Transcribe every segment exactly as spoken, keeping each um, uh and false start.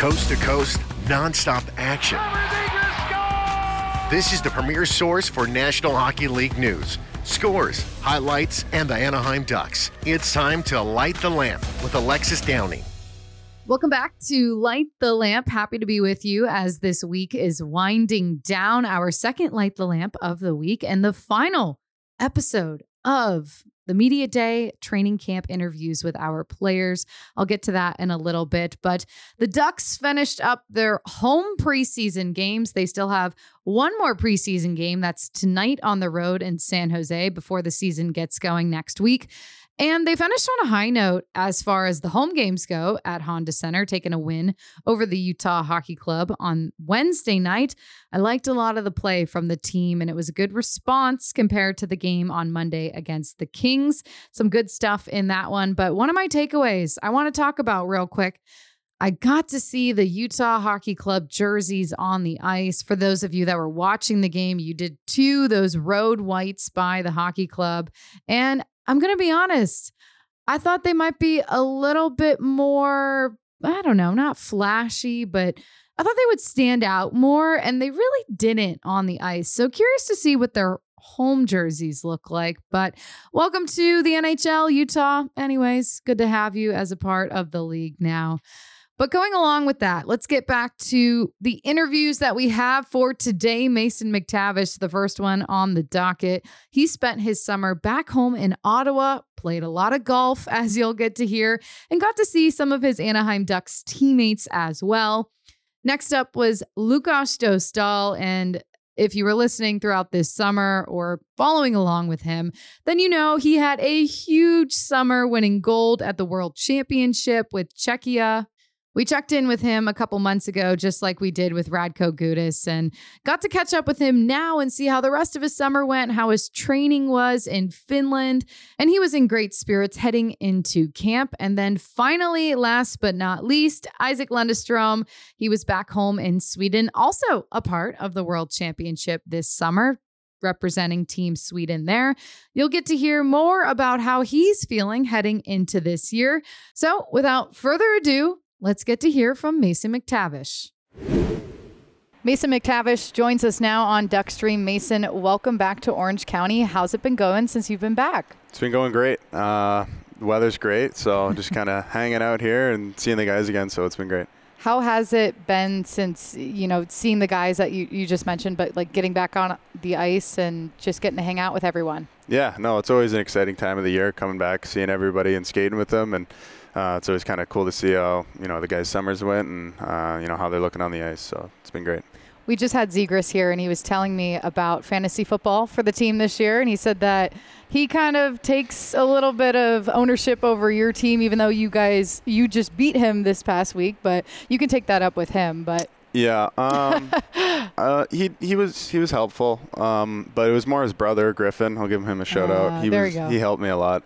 Coast to coast, nonstop action. This is the premier source for National Hockey League news, scores, highlights, and the Anaheim Ducks. It's time to light the lamp with Alexis Downing. Welcome back to Light the Lamp. Happy to be with you as this week is winding down, our second Light the Lamp of the week and the final episode of the Media Day training camp interviews with our players. I'll get to that in a little bit, but the Ducks finished up their home preseason games. They still have one more preseason game. That's tonight on the road in San Jose before the season gets going next week. And they finished on a high note as far as the home games go at Honda Center, taking a win over the Utah Hockey Club on Wednesday night. I liked a lot of the play from the team, and it was a good response compared to the game on Monday against the Kings. Some good stuff in that one. But one of my takeaways I want to talk about real quick, I got to see the Utah Hockey Club jerseys on the ice. For those of you that were watching the game, you did too, those road whites by the hockey club. And I'm going to be honest, I thought they might be a little bit more, I don't know, not flashy, but I thought they would stand out more, and they really didn't on the ice. So curious to see what their home jerseys look like. But welcome to the N H L, Utah. Anyways, good to have you as a part of the league now. But going along with that, let's get back to the interviews that we have for today. Mason McTavish, the first one on the docket. He spent his summer back home in Ottawa, played a lot of golf, as you'll get to hear, and got to see some of his Anaheim Ducks teammates as well. Next up was Lukas Dostal, and if you were listening throughout this summer or following along with him, then you know he had a huge summer winning gold at the World Championship with Czechia. We checked in with him a couple months ago, just like we did with Radko Gudas, and got to catch up with him now and see how the rest of his summer went, how his training was in Finland. And he was in great spirits heading into camp. And then finally, last but not least, Isac Lundestrom. He was back home in Sweden, also a part of the World Championship this summer, representing Team Sweden there. You'll get to hear more about how he's feeling heading into this year. So without further ado, let's get to hear from Mason McTavish. Mason McTavish joins us now on Duckstream. Mason, welcome back to Orange County. How's it been going since you've been back? It's been going great. Uh, the weather's great, so just kind of hanging out here and seeing the guys again, so it's been great. How has it been since, you know, seeing the guys that you, you just mentioned, but like getting back on the ice and just getting to hang out with everyone? Yeah, no, it's always an exciting time of the year, coming back, seeing everybody and skating with them, and Uh, it's always kind of cool to see how, you know, the guys' summers went and, uh, you know, how they're looking on the ice. So it's been great. We just had Zegras here, and he was telling me about fantasy football for the team this year. And he said that he kind of takes a little bit of ownership over your team, even though you guys, you just beat him this past week. But you can take that up with him. But yeah, um, uh, he he was he was helpful. Um, but it was more his brother Griffin. I'll give him a shout uh, out. He there was you go. he helped me a lot.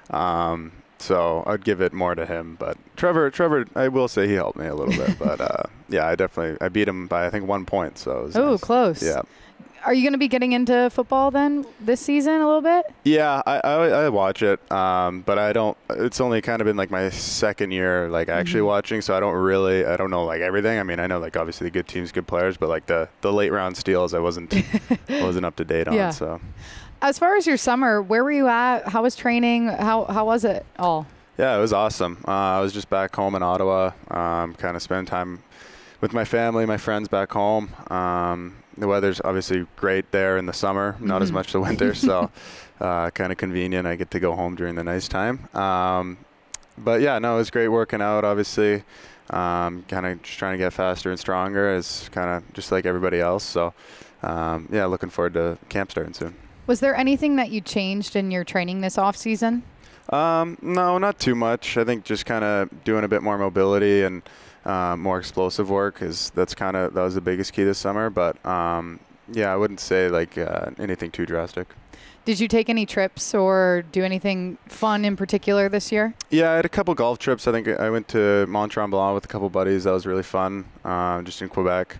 Um, So I'd give it more to him, but Trevor, Trevor, I will say he helped me a little bit, but uh, yeah, I definitely, I beat him by I think one point, so it was Oh, nice. close. Yeah. Are you going to be getting into football then this season a little bit? Yeah, I, I, I watch it, um, but I don't, it's only kind of been like my second year, like actually Mm-hmm. watching, so I don't really, I don't know like everything. I mean, I know like obviously the good teams, good players, but like the, the late round steals, I wasn't, wasn't up to date on, Yeah. so. As far as your summer, where were you at? How was training? How how was it all? Yeah, it was awesome. Uh, I was just back home in Ottawa, um, kind of spending time with my family, my friends back home. Um, the weather's obviously great there in the summer, not Mm-hmm. as much the winter, so uh, kind of convenient. I get to go home during the nice time. Um, but yeah, no, it was great working out, obviously. Um, kind of just trying to get faster and stronger, as kind of just like everybody else. So um, yeah, looking forward to camp starting soon. Was there anything that you changed in your training this off season? Um, no, not too much. I think just kind of doing a bit more mobility and uh, more explosive work is that's kind of that was the biggest key this summer. But um, yeah, I wouldn't say like uh, anything too drastic. Did you take any trips or do anything fun in particular this year? Yeah, I had a couple golf trips. I think I went to Mont Tremblant with a couple buddies. That was really fun, uh, just in Quebec.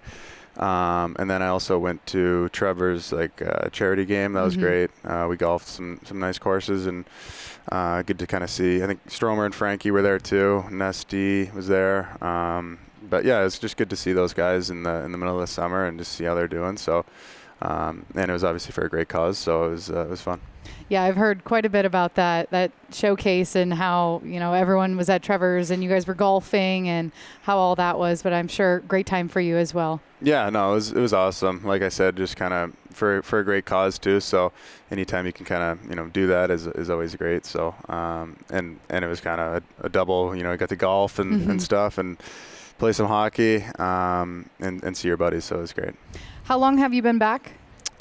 Um, and then I also went to Trevor's like uh, charity game. That was Mm-hmm. great. Uh, we golfed some some nice courses, and uh, good to kind of see. I think Stromer and Frankie were there too. Nesty was there. Um, but yeah, it's just good to see those guys in the in the middle of the summer and just see how they're doing. So, um, and it was obviously for a great cause, so it was uh, it was fun. Yeah, I've heard quite a bit about that that showcase and how, you know, everyone was at Trevor's and you guys were golfing and how all that was. But I'm sure great time for you as well. Yeah, no, it was it was awesome. Like I said, just kind of for for a great cause too. So anytime you can kind of you know do that is is always great. So um, and and it was kind of a, a double. You know, I got to golf and, mm-hmm. and stuff and play some hockey um, and and see your buddies. So it was great. How long have you been back?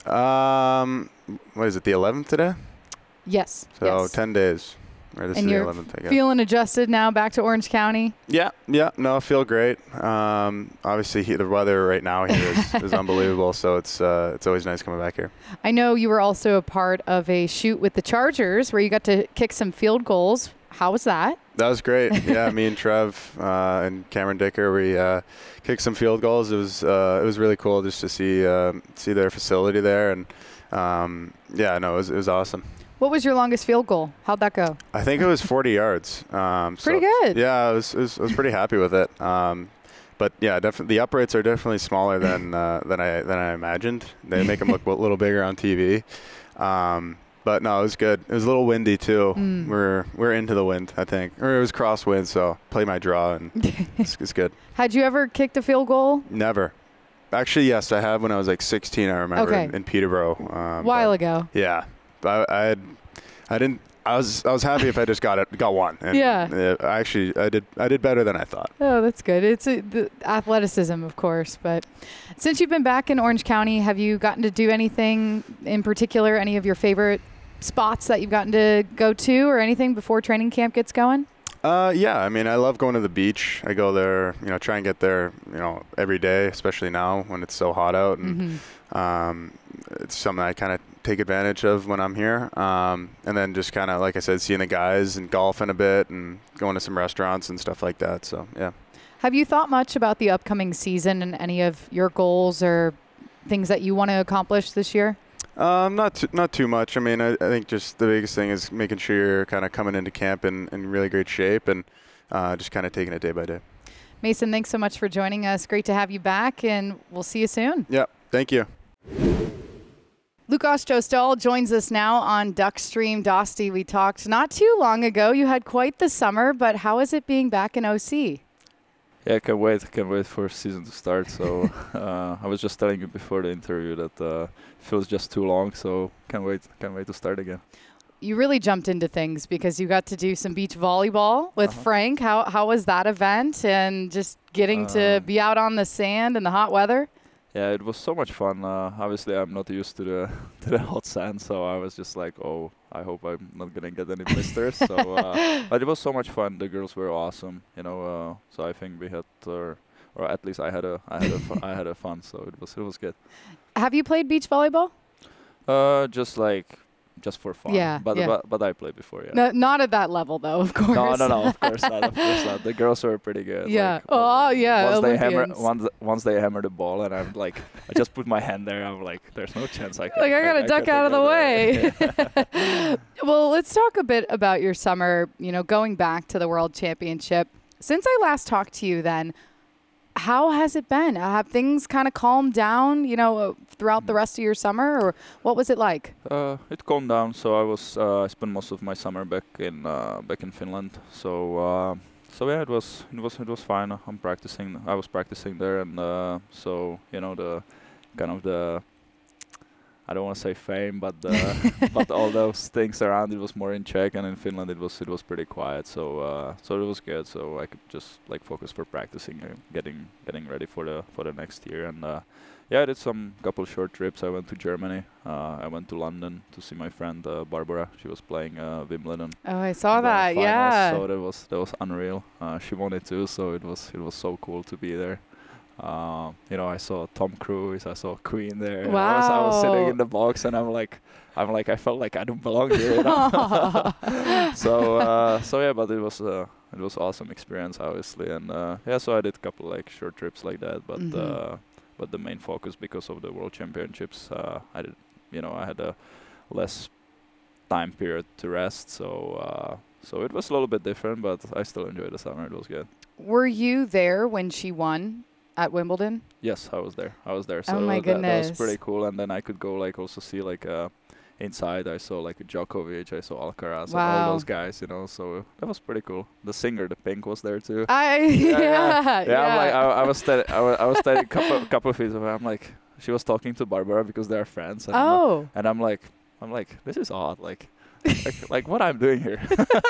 Um, what is it? The eleventh today? Yes. So yes. ten days. Or this and is you're the eleventh, I guess. Feeling adjusted now back to Orange County? Yeah, yeah. No, I feel great. Um, obviously, he, the weather right now here is, is unbelievable, so it's uh, it's always nice coming back here. I know you were also a part of a shoot with the Chargers where you got to kick some field goals. How was that? That was great. Yeah, me and Trev uh, and Cameron Dicker, we uh, kicked some field goals. It was uh, it was really cool just to see uh, see their facility there, and um, yeah, no, it was it was awesome. What was your longest field goal? How'd that go? I think it was forty yards. Um, pretty so, good. Yeah, I was, I was I was pretty happy with it. Um, but yeah, definitely the uprights are definitely smaller than uh, than I than I imagined. They make them look a little bigger on T V. Um, But no, it was good. It was a little windy too. Mm. We're we're into the wind, I think, or it was crosswind. So play my draw, and it's, it's good. Had you ever kicked a field goal? Never. Actually, yes, I have when I was like sixteen. I remember okay. in, in Peterborough. Um, while but, ago. Yeah, I, I had, I didn't. I was I was happy if I just got it, got one. And yeah. It, actually, I did I did better than I thought. Oh, that's good. It's a, the athleticism, of course. But since you've been back in Orange County, have you gotten to do anything in particular? Any of your favorite spots that you've gotten to go to or anything before training camp gets going? Uh, yeah, I mean, I love going to the beach. I go there, you know, try and get there, you know, every day, especially now when it's so hot out. And mm-hmm. um, it's something I kind of take advantage of when I'm here. Um, and then just kind of, like I said, seeing the guys and golfing a bit and going to some restaurants and stuff like that. So, yeah. Have you thought much about the upcoming season and any of your goals or things that you want to accomplish this year? Um, not too, not too much. I mean, I, I think just the biggest thing is making sure you're kind of coming into camp in, in really great shape and uh, just kind of taking it day by day. Mason, thanks so much for joining us. Great to have you back, and we'll see you soon. Yeah, thank you. Lukas Jostal joins us now on Duckstream. Dosty, we talked not too long ago. You had quite the summer, but how is it being back in O C? Yeah, I can't wait. I can't wait for season to start. So uh, I was just telling you before the interview that uh, it feels just too long. So can't wait. Can't wait to start again. You really jumped into things because you got to do some beach volleyball with uh-huh. Frank. How how was that event and just getting um, to be out on the sand in the hot weather? Yeah, it was so much fun. Uh, obviously, I'm not used to the to the hot sand, so I was just like, oh, I hope I'm not gonna get any blisters. so, uh, but it was so much fun. The girls were awesome, you know. Uh, so I think we had, uh, or at least I had a, I had a, fu- I had a fun. So it was, it was good. Have you played beach volleyball? Uh, just like. Just for fun. Yeah, but, yeah. but but I played before, yeah. No, not at that level, though, of course. No, no, no, of course not, of course not. The girls were pretty good. Yeah. Like, oh, yeah. Once Olympians. they hammer, once once they hammer the ball, and I'm like, I just put my hand there. I'm like, there's no chance I can. Like I gotta I, duck I out of the way. Yeah. Well, let's talk a bit about your summer. You know, going back to the World Championship. Since I last talked to you, then. How has it been? Have things kind of calmed down, you know, throughout the rest of your summer, or what was it like? Uh, it calmed down. So I was uh, I spent most of my summer back in uh, back in Finland. So uh, so yeah, it was it was it was fine. I'm practicing. I was practicing there, and uh, so you know the kind of the. I don't want to say fame, but uh, but all those things around it was more in check, and in Finland it was it was pretty quiet. So uh, so it was good. So I could just like focus for practicing and getting getting ready for the for the next year. And uh, yeah, I did some couple short trips. I went to Germany. Uh, I went to London to see my friend uh, Barbara. She was playing uh, Wimbledon. Oh, I saw that. Finals, yeah. So that was that was unreal. Uh, she won it too. So it was it was so cool to be there. Uh, you know, I saw Tom Cruise, I saw Queen there. Wow. I was, I was sitting in the box, and I'm like, I'm like, I felt like I don't belong here. You know? so, uh, so yeah, but it was, uh, it was awesome experience, obviously, and uh, yeah, so I did a couple like short trips like that, but, mm-hmm. uh, but the main focus because of the World Championships, uh, I did, you know, I had a less time period to rest, so, uh, so it was a little bit different, but I still enjoyed the summer. It was good. Were you there when she won at Wimbledon? Yes, I was there. I was there. So Oh my that, that goodness. was pretty cool. And then I could go like also see like uh, inside. I saw like Djokovic. I saw Alcaraz. And Wow. all those guys. You know. So that was pretty cool. The singer, the Pink, was there too. I yeah yeah. yeah, I'm like, I, I was standing, I was, I was standing a couple, couple of feet away. I'm like, she was talking to Barbara because they're friends. And I'm like- Oh. and I'm like, I'm like, this is odd. Like, like, like what I'm doing here.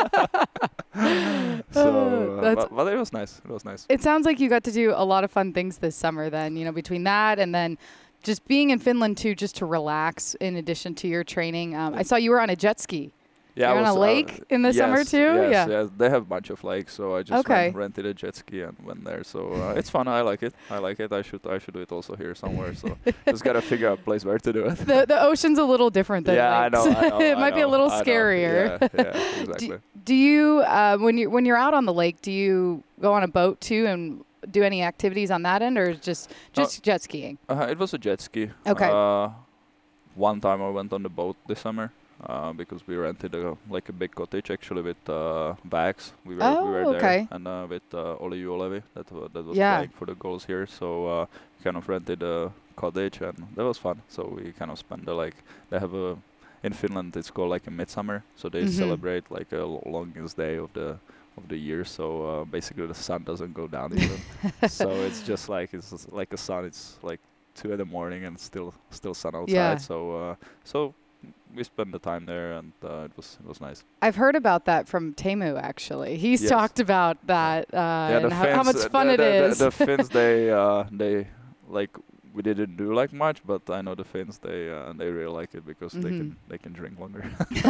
so, uh, That's- but, but it was nice. It was nice. It sounds like you got to do a lot of fun things this summer then, you know, between that and then just being in Finland too, just to relax in addition to your training. Um, I saw you were on a jet ski. Yeah, You're I on a was, lake uh, in the yes, summer too? Yes, Yeah. yes, they have a bunch of lakes, so I just Okay. went, rented a jet ski and went there. So uh, it's fun. I like it. I like it. I should I should do it also here somewhere. So just gotta figure out a place where to do it. The the ocean's a little different than yeah, I lakes. know. I know it I might be a know, little I know. scarier. Yeah, yeah, exactly. do, do you uh, when you when you're out on the lake, do you go on a boat too and do any activities on that end, or just just jet skiing? Uh, it was a jet ski. Okay. Uh, one time I went on the boat this summer. Uh, because we rented a like a big cottage actually with uh, bags. We were Oh, we were there okay. and uh, with uh, Olli Juolevi that wa- that was Yeah. playing for the goals here. So uh, we kind of rented a cottage and that was fun. So we kind of spent the like they have a in Finland it's called like a midsummer. So they Mhm. celebrate like a l- longest day of the of the year. So uh, basically the sun doesn't go down even. So it's just like it's just like a sun. It's like two in the morning and still still sun outside. Yeah. So uh, so. We spent the time there, and uh, it was it was nice. I've heard about that from Teemu actually. He's Yes. talked about that uh, yeah, and how, how much uh, fun the, it the, is. The, the Finns, they uh, they like we didn't do like much, but I know the Finns they uh, they really like it because they Mhm. can they can drink longer.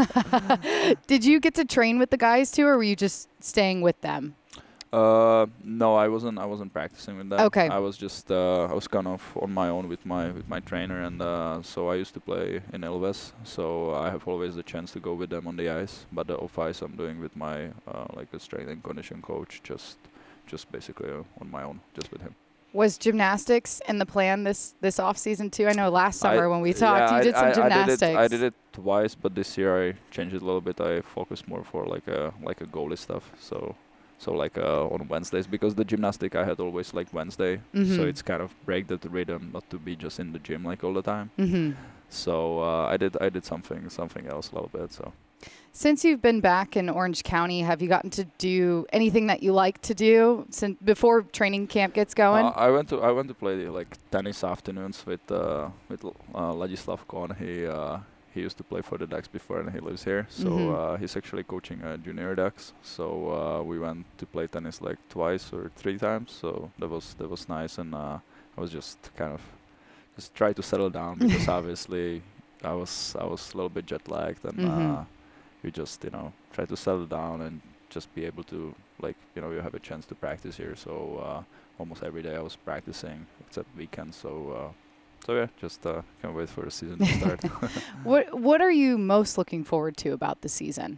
Did you get to train with the guys too, or were you just staying with them? Uh, no, I wasn't. I wasn't practicing with them. Okay. I was just. Uh, I was kind of on my own with my with my trainer, and uh, so I used to play in Ilves. So I have always the chance to go with them on the ice. But the off ice, I'm doing with my uh, like a strength and condition coach. Just, just basically uh, on my own, just with him. Was gymnastics in the plan this this off season too? I know last summer I- when we talked, yeah, you I- did some I, gymnastics. I did, it, I did it twice, but this year I changed it a little bit. I focused more for like a like a goalie stuff. So. So like uh, on Wednesdays, because the gymnastic I had always like Wednesday, Mhm. so it's kind of break the rhythm, not to be just in the gym like all the time. Mm-hmm. So uh, I did I did something something else a little bit. So Since you've been back in Orange County, have you gotten to do anything that you like to do since before training camp gets going? uh, I went to I went to play like tennis afternoons with uh, with uh, Ladislav Kohn. He uh, he used to play for the Ducks before, and he lives here. So Mhm. uh, he's actually coaching uh, junior Ducks. So uh, we went to play tennis like twice or three times. So that was that was nice, and uh, I was just kind of just try to settle down because obviously I was I was a little bit jet lagged, and Mhm. uh, you just you know try to settle down and just be able to like you know you have a chance to practice here. So uh, almost every day I was practicing except weekends. So. Uh, So yeah, just uh, can't wait for the season to start. What What are you most looking forward to about the season?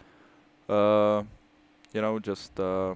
uh, you know, just uh,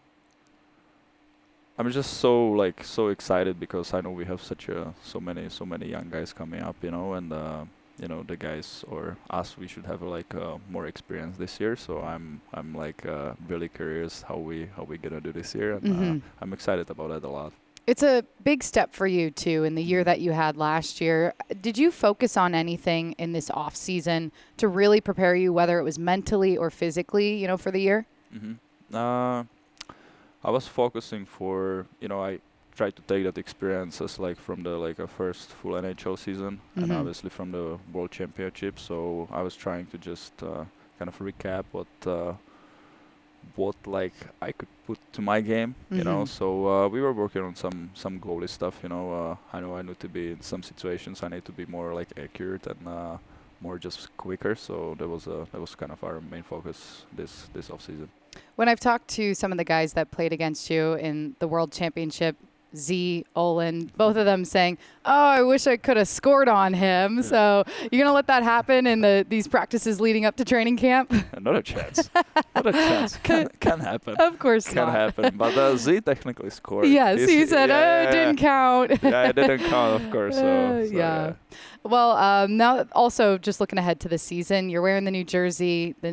I'm just so like so excited because I know we have such a so many so many young guys coming up, you know, and uh, you know the guys or us we should have like uh, more experience this year. So I'm I'm like uh, really curious how we how we gonna do this year, and Mhm. uh, I'm excited about it a lot. It's a big step for you too in the year that you had last year. Did you focus on anything in this off season to really prepare you, whether it was mentally or physically, you know, for the year? Mm-hmm. Uh, I was focusing for you know I tried to take that experience as like from the like a first full N H L season and Mhm. obviously from the World Championship. So I was trying to just uh, kind of recap what uh, what like I could put to my game, you know. Mhm. So uh, we were working on some some goalie stuff, you know. Uh, I know I need to be in some situations I need to be more like accurate and uh, more just quicker. So that was uh, that was kind of our main focus this this off season. When I've talked to some of the guys that played against you in the World Championship, Z, Olin, both of them saying, "Oh, I wish I could have scored on him." Yeah. So you're gonna let that happen in the these practices leading up to training camp? Not a chance. Not a chance. Can can happen. Of course Can not. happen. But uh, Z technically scored. Yes, He's- he said, yeah, "Oh, it yeah, didn't count." yeah, it didn't count, of course. So, Uh, so, yeah. Well, um, now also just looking ahead to the season, you're wearing the new jersey. The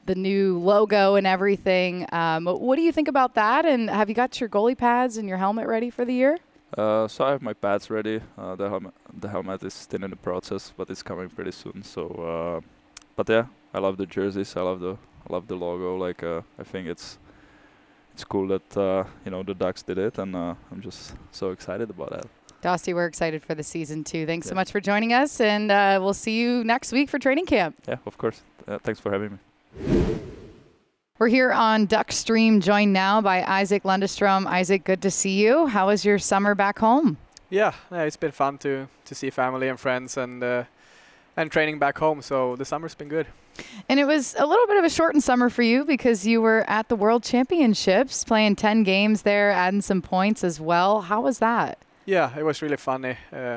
the new logo and everything. Um, what do you think about that? And have you got your goalie pads and your helmet ready for the year? Uh, so I have my pads ready. Uh, the helmet, the helmet is still in the process, but it's coming pretty soon. So, uh, but yeah, I love the jerseys. I love the, I love the logo. Like, uh, I think it's, it's cool that uh, you know the Ducks did it, and uh, I'm just so excited about that. Dusty, we're excited for the season too. Thanks yeah. so much for joining us, and uh, we'll see you next week for training camp. Yeah, of course. Uh, thanks for having me. We're here on Duckstream, joined now by Isaac Lundestrom. Isaac, good to see you. How was your summer back home? Yeah, yeah it's been fun to to see family and friends and uh, and training back home. So the summer's been good. And it was a little bit of a shortened summer for you because you were at the World Championships, playing ten games there, adding some points as well. How was that? Yeah, it was really funny. Uh,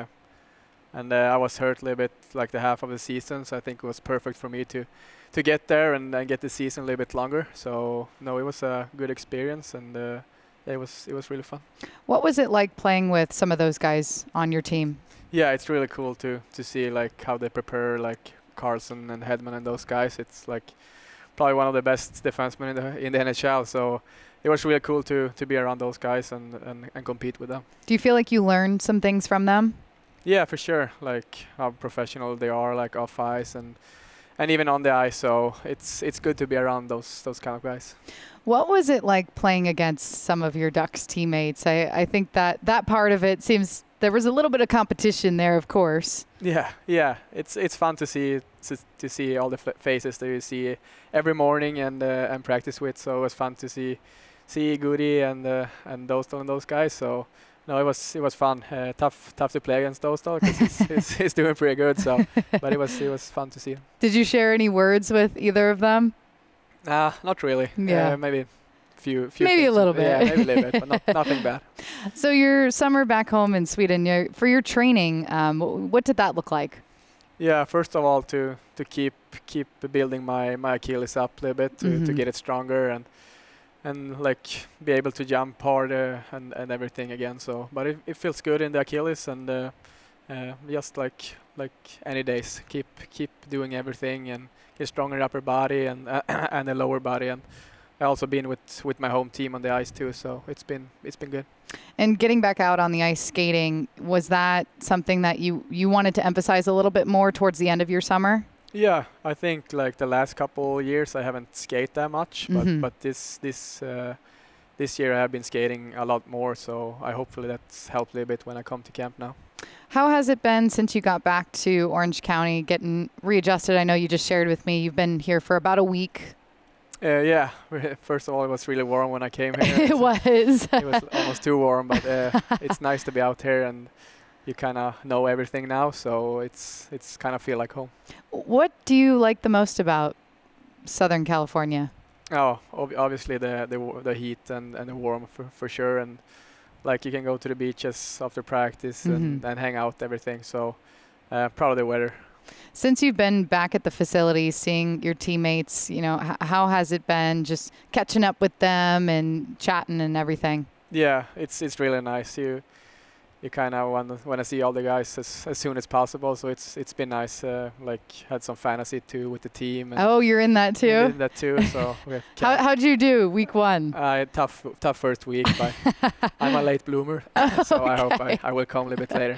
and uh, I was hurt a little bit like the half of the season, so I think it was perfect for me to to get there and, and get the season a little bit longer. So no, it was a good experience, and uh, it was it was really fun. What was it like playing with some of those guys on your team? Yeah, it's really cool to to see like how they prepare, like Carlson and Hedman and those guys. It's like probably one of the best defensemen in the in the N H L. So it was really cool to to be around those guys and, and, and compete with them. Do you feel like you learned some things from them? Yeah, for sure. Like how professional they are, like off ice and and even on the ice. So it's it's good to be around those those kind of guys. What was it like playing against some of your Ducks teammates? I, I think that that part of it seems there was a little bit of competition there, of course. Yeah, yeah. It's it's fun to see to, to see all the f- faces that you see every morning and uh, and practice with. So it was fun to see see Goody and uh, and those and those guys. So no, it was it was fun. Uh, tough tough to play against those though, because he's, he's, he's doing pretty good. So, but it was it was fun to see. Did you share any words with either of them? Nah, not really. Yeah, uh, maybe. Few, few maybe a little bit. Yeah, maybe a little bit, but not, nothing bad. So your summer back home in Sweden, your, for your training, um, what did that look like? Yeah, first of all, to to keep keep building my, my Achilles up a little bit, to, mm-hmm. to get it stronger and and like be able to jump harder and, and everything again. So, but it, it feels good in the Achilles, and uh, uh, just like like any days, keep keep doing everything and get stronger upper body and uh, and the lower body. And I also been with, with my home team on the ice too, so it's been it's been good. And getting back out on the ice skating, was that something that you, you wanted to emphasize a little bit more towards the end of your summer? Yeah, I think like the last couple years I haven't skated that much, but mm-hmm. but this this uh, this year I have been skating a lot more, so I hopefully that's helped a little bit when I come to camp now. How has it been since you got back to Orange County, getting readjusted? I know you just shared with me you've been here for about a week. Uh, yeah, first of all, it was really warm when I came here. It was. It was almost too warm, but uh, it's nice to be out here, and you kind of know everything now, so it's it's kind of feel like home. What do you like the most about Southern California? Oh, ob- obviously the the the heat and, and the warm for, for sure, and like you can go to the beaches after practice mm-hmm. and, and hang out, everything. So uh, proud of the weather. Since you've been back at the facility, seeing your teammates, you know, h- how has it been just catching up with them and chatting and everything? Yeah, it's it's really nice. You you kind of want to want to see all the guys as, as soon as possible. So it's it's been nice. Uh, like had some fantasy too with the team. And oh, you're in that too. In that too. So we how how'd you do week one? Uh, tough tough first week, but I'm a late bloomer, so okay. I hope I, I will come a little bit later.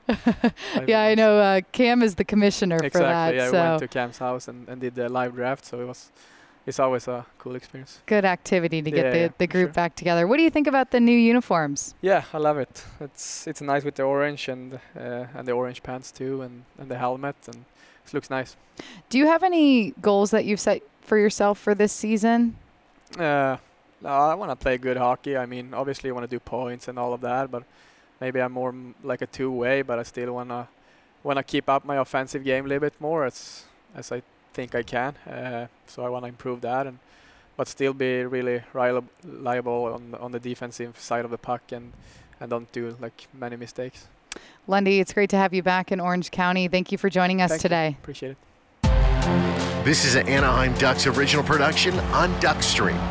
Yeah, I know. Uh, Cam is the commissioner exactly, for that. Yeah, so. I went to Cam's house and, and did the live draft, so it was it's always a cool experience. Good activity to yeah, get the, yeah, the group sure. back together. What do you think about the new uniforms? Yeah, I love it. It's it's nice with the orange and uh, and the orange pants too, and, and the helmet, and it looks nice. Do you have any goals that you've set for yourself for this season? Uh, no, I want to play good hockey. I mean, obviously I want to do points and all of that, but maybe I'm more m- like a two-way, but I still want to want to keep up my offensive game a little bit more as as I think I can. Uh, so I want to improve that, and but still be really reliable on on the defensive side of the puck and and don't do like many mistakes. Lundy, it's great to have you back in Orange County. Thank you for joining us Thank today. You. Appreciate it. This is an Anaheim Ducks original production on Duckstream.